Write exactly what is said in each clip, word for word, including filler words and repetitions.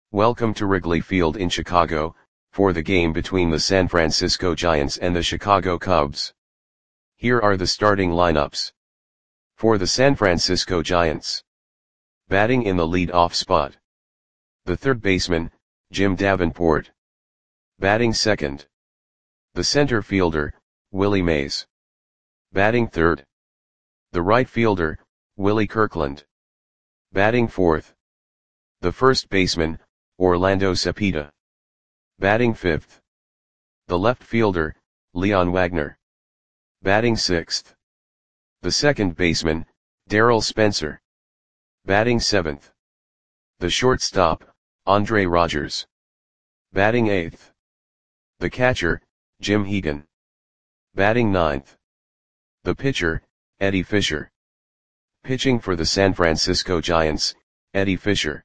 Welcome to Wrigley Field in Chicago, for the game between the San Francisco Giants and the Chicago Cubs. Here are the starting lineups. For the San Francisco Giants. Batting in the lead-off spot. The third baseman, Jim Davenport. Batting second. The center fielder, Willie Mays. Batting third. The right fielder, Willie Kirkland. Batting fourth. The first baseman, Orlando Cepeda. Batting fifth. The left fielder, Leon Wagner. Batting sixth. The second baseman, Darryl Spencer. Batting seventh. The shortstop, Andre Rogers. Batting eighth. The catcher, Jim Hegan. Batting ninth. The pitcher, Eddie Fisher. Pitching for the San Francisco Giants, Eddie Fisher.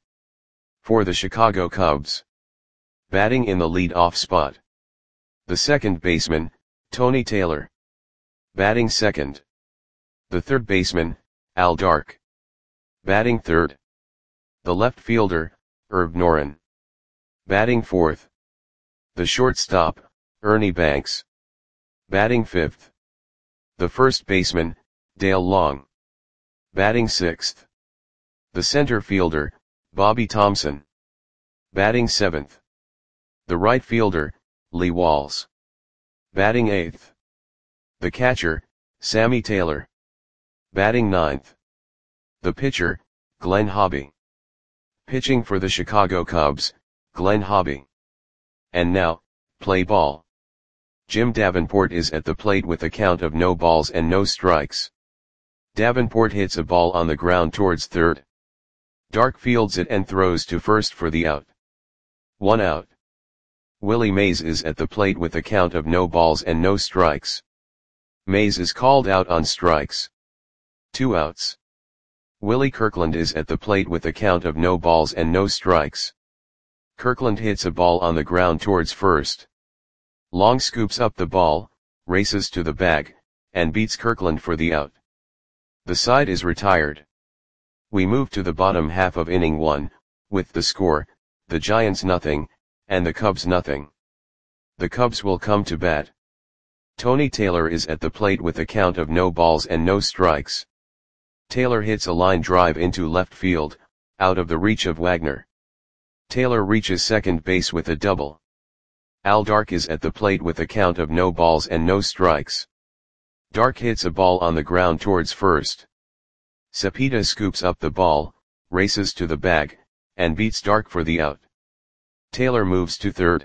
For the Chicago Cubs. Batting in the lead-off spot. The second baseman, Tony Taylor. Batting second. The third baseman, Al Dark. Batting third. The left fielder, Herb Noren. Batting fourth. The shortstop, Ernie Banks. Batting fifth. The first baseman, Dale Long. Batting sixth. The center fielder, Bobby Thomson. Batting seventh. The right fielder, Lee Walls. Batting eighth. The catcher, Sammy Taylor. Batting ninth. The pitcher, Glenn Hobby. Pitching for the Chicago Cubs, Glenn Hobby. And now, play ball. Jim Davenport is at the plate with a count of no balls and no strikes. Davenport hits a ball on the ground towards third. Dark fields it and throws to first for the out. One out. Willie Mays is at the plate with a count of no balls and no strikes. Mays is called out on strikes. Two outs. Willie Kirkland is at the plate with a count of no balls and no strikes. Kirkland hits a ball on the ground towards first. Long scoops up the ball, races to the bag, and beats Kirkland for the out. The side is retired. We move to the bottom half of inning one, with the score, the Giants nothing, and the Cubs nothing. The Cubs will come to bat. Tony Taylor is at the plate with a count of no balls and no strikes. Taylor hits a line drive into left field, out of the reach of Wagner. Taylor reaches second base with a double. Al Dark is at the plate with a count of no balls and no strikes. Dark hits a ball on the ground towards first. Cepeda scoops up the ball, races to the bag, and beats Dark for the out. Taylor moves to third.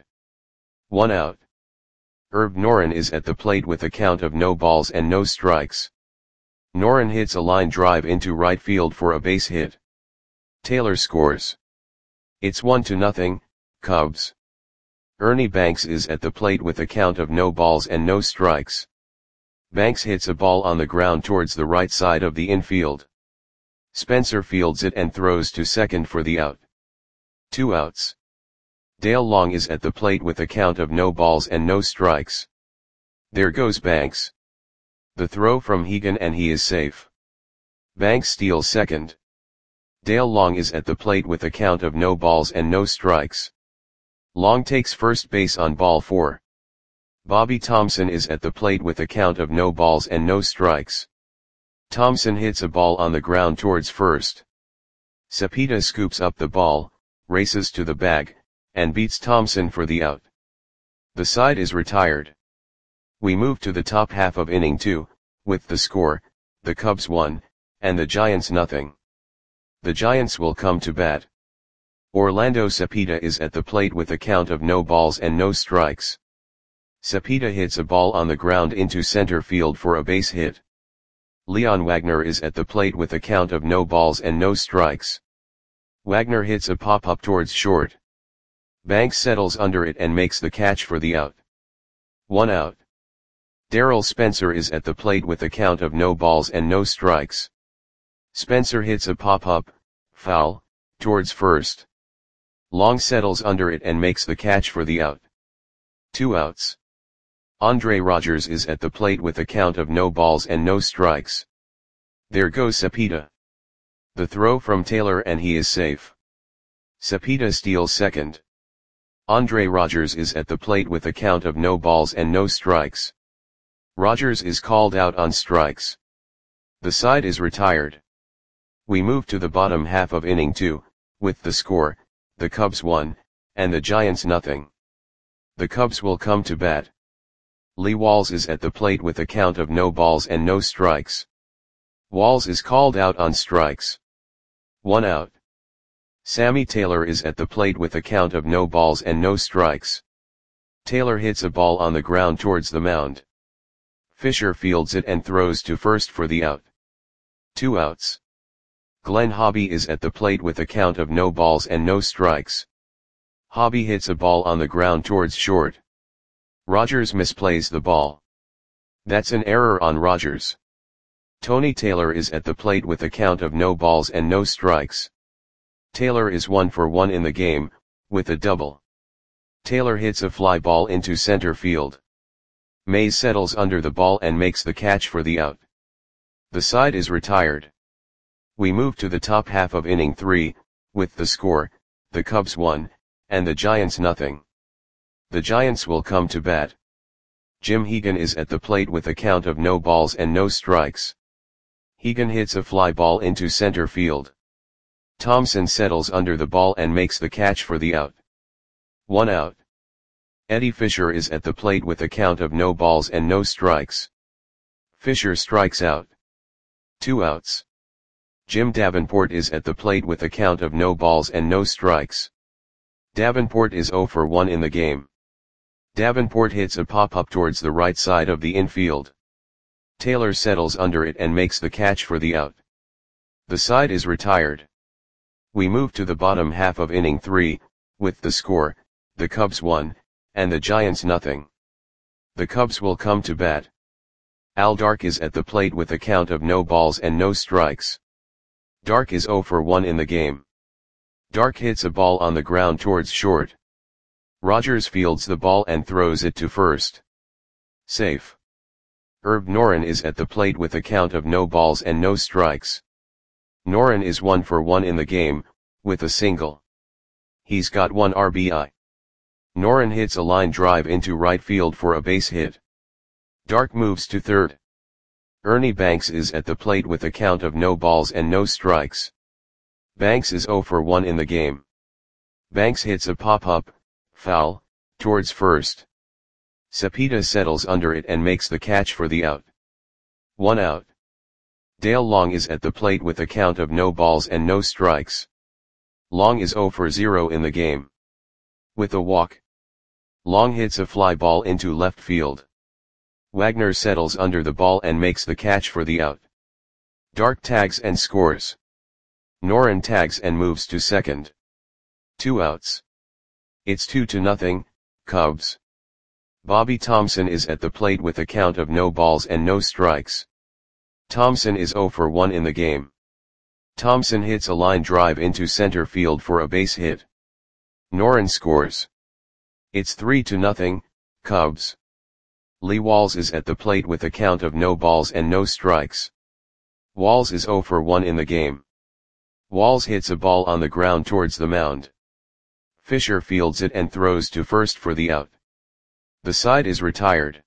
One out. Herb Noren is at the plate with a count of no balls and no strikes. Noren hits a line drive into right field for a base hit. Taylor scores. It's one to nothing, Cubs. Ernie Banks is at the plate with a count of no balls and no strikes. Banks hits a ball on the ground towards the right side of the infield. Spencer fields it and throws to second for the out. Two outs. Dale Long is at the plate with a count of no balls and no strikes. There goes Banks. The throw from Hegan and he is safe. Banks steals second. Dale Long is at the plate with a count of no balls and no strikes. Long takes first base on ball four. Bobby Thomson is at the plate with a count of no balls and no strikes. Thomson hits a ball on the ground towards first. Cepeda scoops up the ball, races to the bag, and beats Thomson for the out. The side is retired. We move to the top half of inning two, with the score, the Cubs one, and the Giants nothing. The Giants will come to bat. Orlando Cepeda is at the plate with a count of no balls and no strikes. Cepeda hits a ball on the ground into center field for a base hit. Leon Wagner is at the plate with a count of no balls and no strikes. Wagner hits a pop-up towards short. Banks settles under it and makes the catch for the out. One out. Darryl Spencer is at the plate with a count of no balls and no strikes. Spencer hits a pop-up, foul, towards first. Long settles under it and makes the catch for the out. Two outs. Andre Rogers is at the plate with a count of no balls and no strikes. There goes Cepeda. The throw from Taylor and he is safe. Cepeda steals second. Andre Rogers is at the plate with a count of no balls and no strikes. Rogers is called out on strikes. The side is retired. We move to the bottom half of inning two, with the score, the Cubs one, and the Giants nothing. The Cubs will come to bat. Lee Walls is at the plate with a count of no balls and no strikes. Walls is called out on strikes. One out. Sammy Taylor is at the plate with a count of no balls and no strikes. Taylor hits a ball on the ground towards the mound. Fisher fields it and throws to first for the out. Two outs. Glenn Hobby is at the plate with a count of no balls and no strikes. Hobby hits a ball on the ground towards short. Rogers misplays the ball. That's an error on Rogers. Tony Taylor is at the plate with a count of no balls and no strikes. Taylor is one for one in the game, with a double. Taylor hits a fly ball into center field. Mays settles under the ball and makes the catch for the out. The side is retired. We move to the top half of inning three, with the score, the Cubs one, and the Giants nothing. The Giants will come to bat. Jim Hegan is at the plate with a count of no balls and no strikes. Hegan hits a fly ball into center field. Thompson settles under the ball and makes the catch for the out. One out. Eddie Fisher is at the plate with a count of no balls and no strikes. Fisher strikes out. Two outs. Jim Davenport is at the plate with a count of no balls and no strikes. Davenport is zero for one in the game. Davenport hits a pop-up towards the right side of the infield. Taylor settles under it and makes the catch for the out. The side is retired. We move to the bottom half of inning three, with the score, the Cubs one, and the Giants nothing. The Cubs will come to bat. Al Dark is at the plate with a count of no balls and no strikes. Dark is zero for one in the game. Dark hits a ball on the ground towards short. Rogers fields the ball and throws it to first. Safe. Herb Noren is at the plate with a count of no balls and no strikes. Noren is one for one in the game, with a single. He's got one R B I. Noren hits a line drive into right field for a base hit. Dark moves to third. Ernie Banks is at the plate with a count of no balls and no strikes. Banks is zero for one in the game. Banks hits a pop-up, foul, towards first. Cepeda settles under it and makes the catch for the out. One out. Dale Long is at the plate with a count of no balls and no strikes. Long is zero for zero in the game. With a walk. Long hits a fly ball into left field. Wagner settles under the ball and makes the catch for the out. Dark tags and scores. Noren tags and moves to second. Two outs. It's two to nothing, Cubs. Bobby Thompson is at the plate with a count of no balls and no strikes. Thompson is zero for one in the game. Thompson hits a line drive into center field for a base hit. Noren scores. It's three to nothing, Cubs. Lee Walls is at the plate with a count of no balls and no strikes. Walls is zero for one in the game. Walls hits a ball on the ground towards the mound. Fisher fields it and throws to first for the out. The side is retired.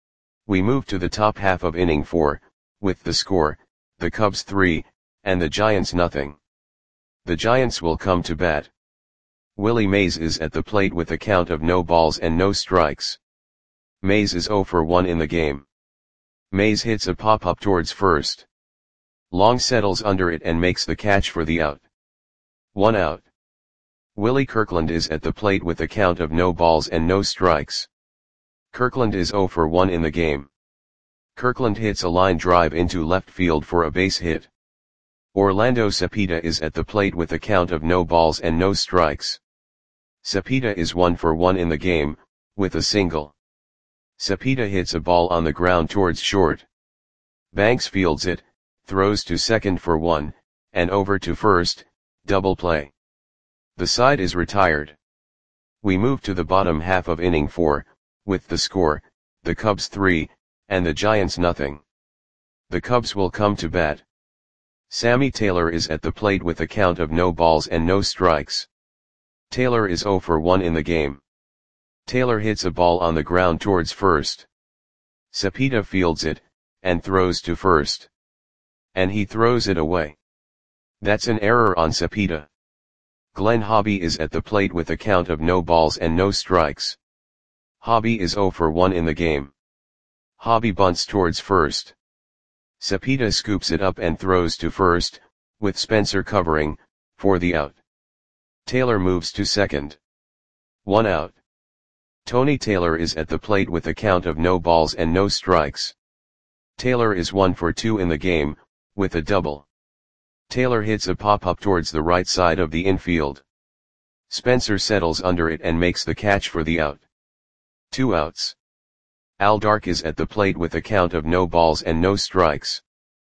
We move to the top half of inning four, with the score, the Cubs three, and the Giants nothing. The Giants will come to bat. Willie Mays is at the plate with a count of no balls and no strikes. Mays is zero for one in the game. Mays hits a pop-up towards first. Long settles under it and makes the catch for the out. One out. Willie Kirkland is at the plate with a count of no balls and no strikes. Kirkland is zero for one in the game. Kirkland hits a line drive into left field for a base hit. Orlando Cepeda is at the plate with a count of no balls and no strikes. Cepeda is one for one in the game, with a single. Cepeda hits a ball on the ground towards short. Banks fields it, throws to second for one, and over to first, double play. The side is retired. We move to the bottom half of inning four, with the score, the Cubs three, and the Giants nothing. The Cubs will come to bat. Sammy Taylor is at the plate with a count of no balls and no strikes. Taylor is zero for one in the game. Taylor hits a ball on the ground towards first. Cepeda fields it, and throws to first. And he throws it away. That's an error on Cepeda. Glenn Hobby is at the plate with a count of no balls and no strikes. Hobby is zero for one in the game. Hobby bunts towards first. Cepeda scoops it up and throws to first, with Spencer covering, for the out. Taylor moves to second. One out. Tony Taylor is at the plate with a count of no balls and no strikes. Taylor is one for two in the game, with a double. Taylor hits a pop-up towards the right side of the infield. Spencer settles under it and makes the catch for the out. Two outs. Al Dark is at the plate with a count of no balls and no strikes.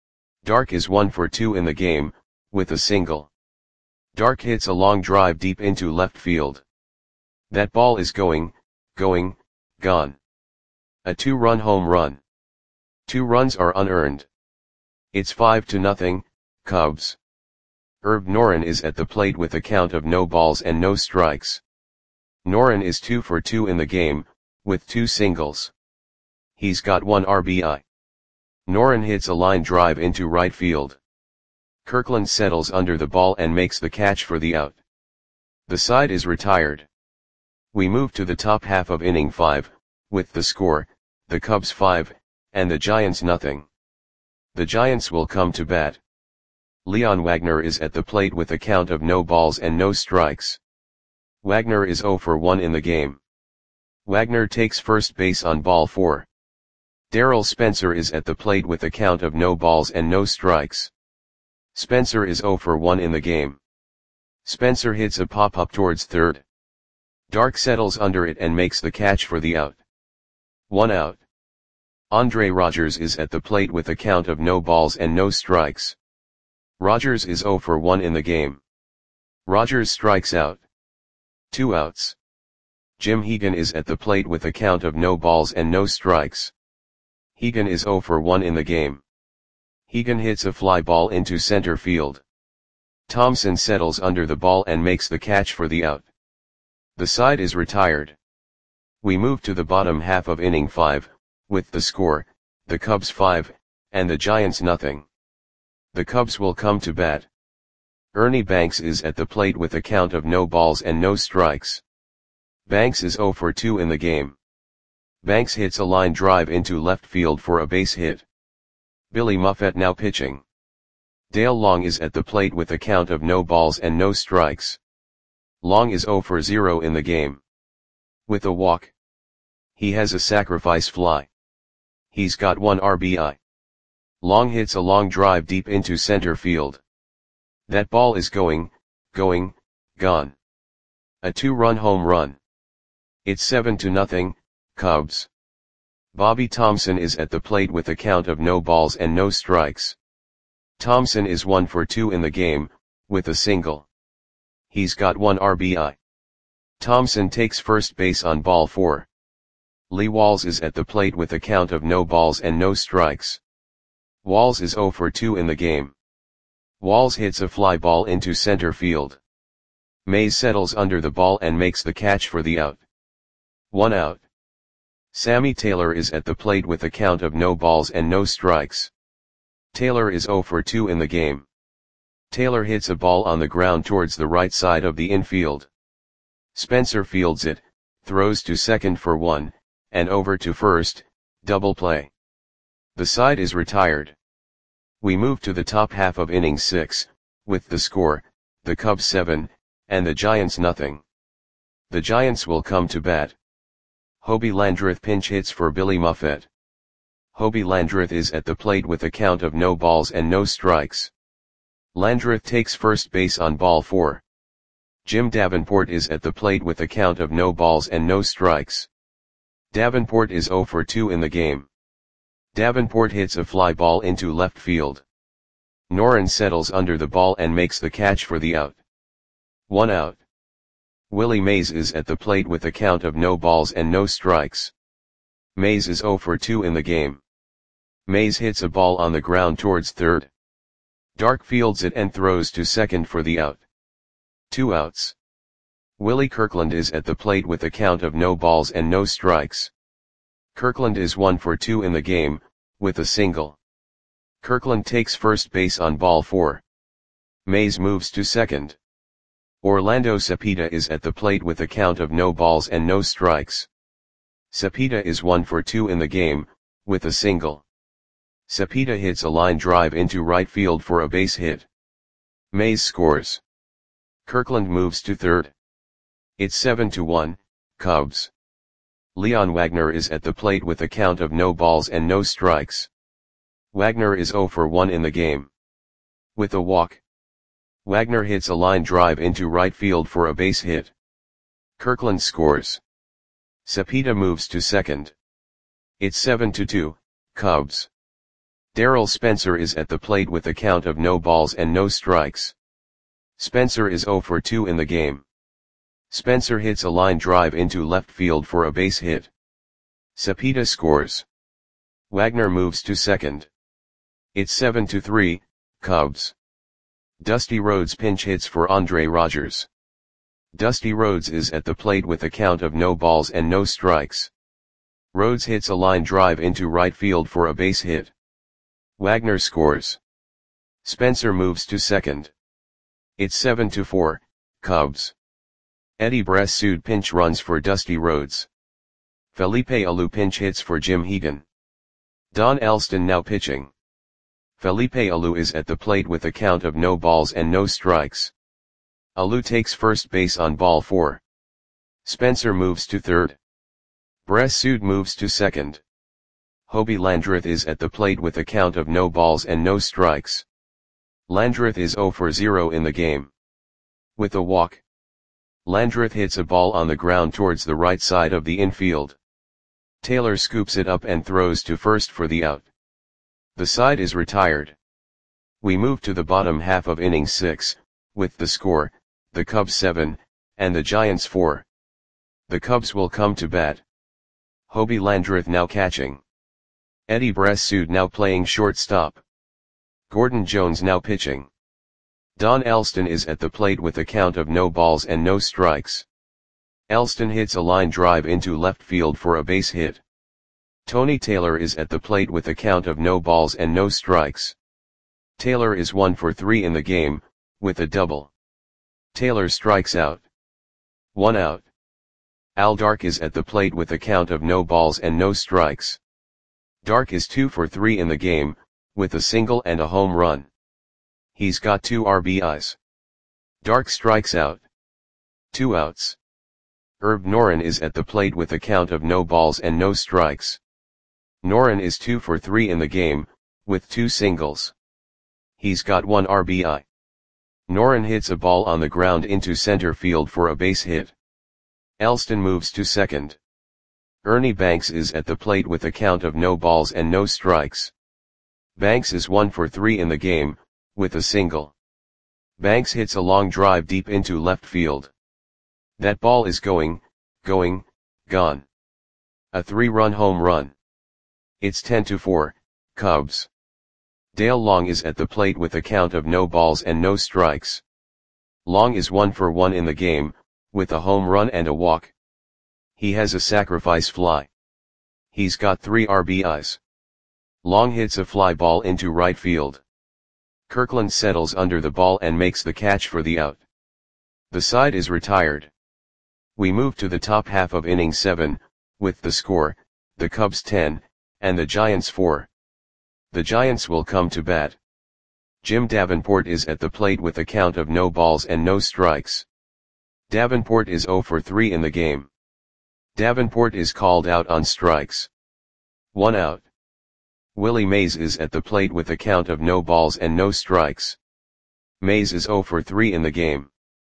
Dark is one for two in the game, with a single. Dark hits a long drive deep into left field. That ball is going, going, gone. A two-run home run. Two runs are unearned. It's five to nothing, Cubs. Herb Noren is at the plate with a count of no balls and no strikes. Noren is two for two in the game, with two singles. He's got one R B I. Noren hits a line drive into right field. Kirkland settles under the ball and makes the catch for the out. The side is retired. We move to the top half of inning five, with the score, the Cubs five, and the Giants nothing. The Giants will come to bat. Leon Wagner is at the plate with a count of no balls and no strikes. Wagner is zero for one in the game. Wagner takes first base on ball four. Darrell Spencer is at the plate with a count of no balls and no strikes. Spencer is zero for one in the game. Spencer hits a pop-up towards third. Dark settles under it and makes the catch for the out. One out. Andre Rogers is at the plate with a count of no balls and no strikes. Rogers is zero for one in the game. Rogers strikes out. Two outs. Jim Hegan is at the plate with a count of no balls and no strikes. Hegan is zero for one in the game. Hegan hits a fly ball into center field. Thompson settles under the ball and makes the catch for the out. The side is retired. We move to the bottom half of inning five, with the score, the Cubs five, and the Giants nothing. The Cubs will come to bat. Ernie Banks is at the plate with a count of no balls and no strikes. Banks is zero for two in the game. Banks hits a line drive into left field for a base hit. Billy Muffet now pitching. Dale Long is at the plate with a count of no balls and no strikes. Long is zero for zero in the game. With a walk. He has a sacrifice fly. He's got one R B I. Long hits a long drive deep into center field. That ball is going, going, gone. A two-run home run. It's seven to nothing, Cubs. Bobby Thompson is at the plate with a count of no balls and no strikes. Thompson is one for two in the game, with a single. He's got one R B I. Thompson takes first base on ball four. Lee Walls is at the plate with a count of no balls and no strikes. Walls is zero for two in the game. Walls hits a fly ball into center field. Mays settles under the ball and makes the catch for the out. One out. Sammy Taylor is at the plate with a count of no balls and no strikes. Taylor is zero for two in the game. Taylor hits a ball on the ground towards the right side of the infield. Spencer fields it, throws to second for one, and over to first, double play. The side is retired. We move to the top half of inning six, with the score, the Cubs seven, and the Giants nothing. The Giants will come to bat. Hobie Landreth pinch hits for Billy Muffet. Hobie Landreth is at the plate with a count of no balls and no strikes. Landreth takes first base on ball four. Jim Davenport is at the plate with a count of no balls and no strikes. Davenport is zero for two in the game. Davenport hits a fly ball into left field. Noren settles under the ball and makes the catch for the out. One out. Willie Mays is at the plate with a count of no balls and no strikes. Mays is zero for two in the game. Mays hits a ball on the ground towards third. Dark fields it and throws to second for the out. Two outs. Willie Kirkland is at the plate with a count of no balls and no strikes. Kirkland is one for two in the game, with a single. Kirkland takes first base on ball four. Mays moves to second. Orlando Cepeda is at the plate with a count of no balls and no strikes. Cepeda is one for two in the game, with a single. Cepeda hits a line drive into right field for a base hit. Mays scores. Kirkland moves to third. It's seven to one, Cubs. Leon Wagner is at the plate with a count of no balls and no strikes. Wagner is zero for one in the game. With a walk. Wagner hits a line drive into right field for a base hit. Kirkland scores. Cepeda moves to second. It's seven to two, Cubs. Darrell Spencer is at the plate with a count of no balls and no strikes. Spencer is zero for two in the game. Spencer hits a line drive into left field for a base hit. Cepeda scores. Wagner moves to second. It's seven to three, Cubs. Dusty Rhodes pinch hits for Andre Rogers. Dusty Rhodes is at the plate with a count of no balls and no strikes. Rhodes hits a line drive into right field for a base hit. Wagner scores. Spencer moves to second. It's seven to four, Cubs. Eddie Bressud pinch runs for Dusty Rhodes. Felipe Alou pinch hits for Jim Hegan. Don Elston now pitching. Felipe Alou is at the plate with a count of no balls and no strikes. Alou takes first base on ball four. Spencer moves to third. Bressud moves to second. Hobie Landreth is at the plate with a count of no balls and no strikes. Landreth is zero for zero in the game. With a walk. Landreth hits a ball on the ground towards the right side of the infield. Taylor scoops it up and throws to first for the out. The side is retired. We move to the bottom half of inning six, with the score, the Cubs seven, and the Giants four. The Cubs will come to bat. Hobie Landreth now catching. Eddie Bressud now playing shortstop. Gordon Jones now pitching. Don Elston is at the plate with a count of no balls and no strikes. Elston hits a line drive into left field for a base hit. Tony Taylor is at the plate with a count of no balls and no strikes. Taylor is one for three in the game, with a double. Taylor strikes out. One out. Al Dark is at the plate with a count of no balls and no strikes. Dark is two for three in the game, with a single and a home run. He's got two R B Is. Dark strikes out. Two outs. Herb Noren is at the plate with a count of no balls and no strikes. Noren is two for three in the game, with two singles. He's got one R B I. Noren hits a ball on the ground into center field for a base hit. Elston moves to second. Ernie Banks is at the plate with a count of no balls and no strikes. Banks is one for three in the game, with a single. Banks hits a long drive deep into left field. That ball is going, going, gone. A three-run home run. It's ten to four, Cubs. Dale Long is at the plate with a count of no balls and no strikes. Long is one for one in the game, with a home run and a walk. He has a sacrifice fly. He's got three R B Is. Long hits a fly ball into right field. Kirkland settles under the ball and makes the catch for the out. The side is retired. We move to the top half of inning seven, with the score, the Cubs ten, and the Giants four. The Giants will come to bat. Jim Davenport is at the plate with a count of no balls and no strikes. Davenport is zero for three in the game. Davenport is called out on strikes. One out. Willie Mays is at the plate with a count of no balls and no strikes. Mays is zero for three in the game.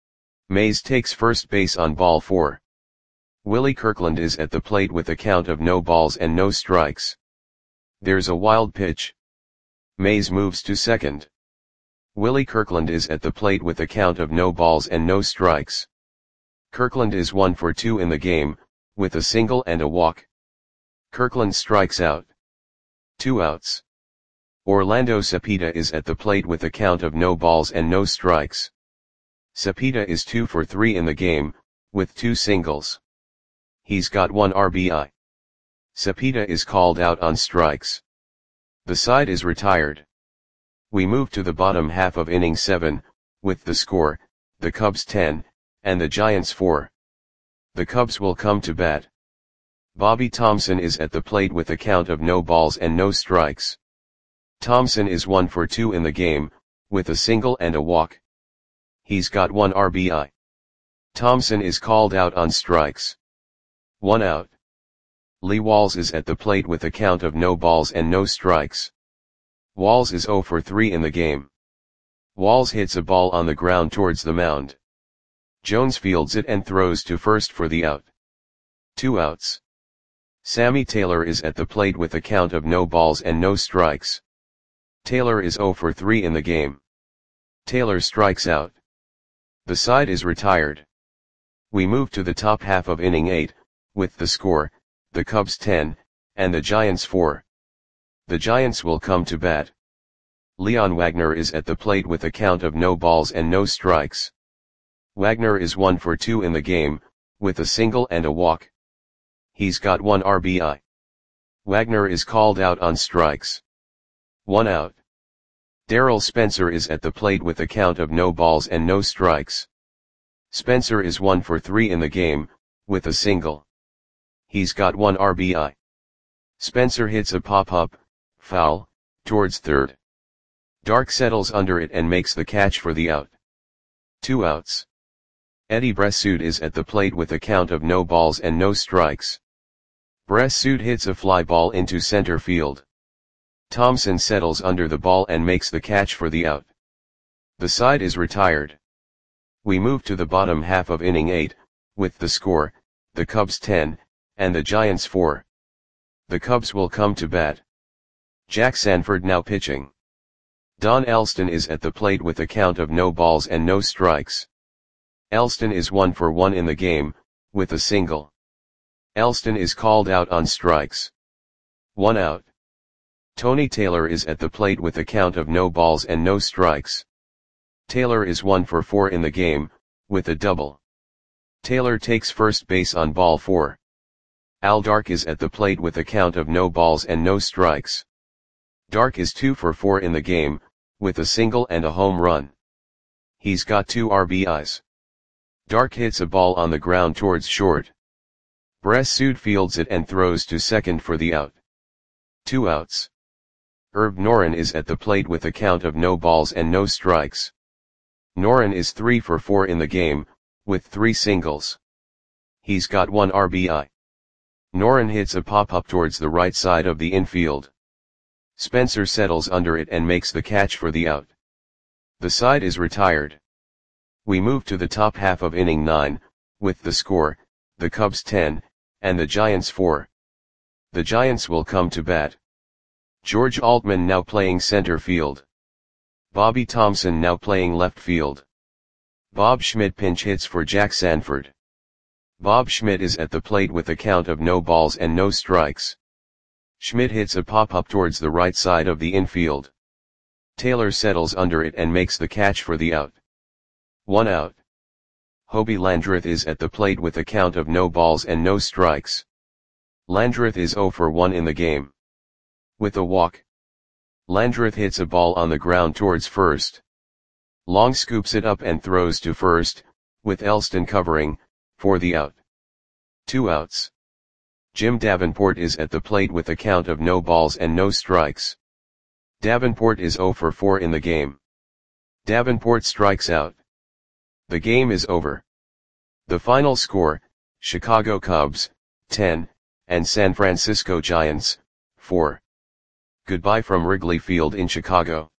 Mays takes first base on ball four. Willie Kirkland is at the plate with a count of no balls and no strikes. There's a wild pitch. Mays moves to second. Willie Kirkland is at the plate with a count of no balls and no strikes. Kirkland is one for two in the game, with a single and a walk. Kirkland strikes out. Two outs. Orlando Cepeda is at the plate with a count of no balls and no strikes. Cepeda is two for three in the game, with two singles. He's got one R B I. Cepeda is called out on strikes. The side is retired. We move to the bottom half of inning seven, with the score, the Cubs ten, and the Giants four. The Cubs will come to bat. Bobby Thomson is at the plate with a count of no balls and no strikes. Thomson is one for two in the game, with a single and a walk. He's got one R B I. Thomson is called out on strikes. One out. Lee Walls is at the plate with a count of no balls and no strikes. Walls is zero for three in the game. Walls hits a ball on the ground towards the mound. Jones fields it and throws to first for the out. Two outs. Sammy Taylor is at the plate with a count of no balls and no strikes. Taylor is zero for three in the game. Taylor strikes out. The side is retired. We move to the top half of inning eight, with the score, the Cubs ten, and the Giants four. The Giants will come to bat. Leon Wagner is at the plate with a count of no balls and no strikes. Wagner is one for two in the game, with a single and a walk. He's got one R B I. Wagner is called out on strikes. One out. Darrell Spencer is at the plate with a count of no balls and no strikes. Spencer is one for three in the game, with a single. He's got one R B I. Spencer hits a pop-up, foul, towards third. Dark settles under it and makes the catch for the out. Two outs. Eddie Bressoud is at the plate with a count of no balls and no strikes. Bressoud hits a fly ball into center field. Thomson settles under the ball and makes the catch for the out. The side is retired. We move to the bottom half of inning eight, with the score, the Cubs ten, and the Giants four. The Cubs will come to bat. Jack Sanford now pitching. Don Elston is at the plate with a count of no balls and no strikes. Elston is one for one in the game, with a single. Elston is called out on strikes. One out. Tony Taylor is at the plate with a count of no balls and no strikes. Taylor is one for four in the game, with a double. Taylor takes first base on ball four. Al Dark is at the plate with a count of no balls and no strikes. Dark is two for four in the game, with a single and a home run. He's got two R B Is. Dark hits a ball on the ground towards short. Bressoud fields it and throws to second for the out. Two outs. Herb Noren is at the plate with a count of no balls and no strikes. Noren is three for four in the game, with three singles. He's got one R B I. Noren hits a pop-up towards the right side of the infield. Spencer settles under it and makes the catch for the out. The side is retired. We move to the top half of inning nine, with the score, the Cubs ten, and the Giants four. The Giants will come to bat. George Altman now playing center field. Bobby Thomson now playing left field. Bob Schmidt pinch hits for Jack Sanford. Bob Schmidt is at the plate with a count of no balls and no strikes. Schmidt hits a pop-up towards the right side of the infield. Taylor settles under it and makes the catch for the out. One out. Hobie Landreth is at the plate with a count of no balls and no strikes. Landreth is zero for one in the game. With a walk. Landreth hits a ball on the ground towards first. Long scoops it up and throws to first, with Elston covering, for the out. Two outs. Jim Davenport is at the plate with a count of no balls and no strikes. Davenport is zero for four in the game. Davenport strikes out. The game is over. The final score, Chicago Cubs, ten, and San Francisco Giants, four. Goodbye from Wrigley Field in Chicago.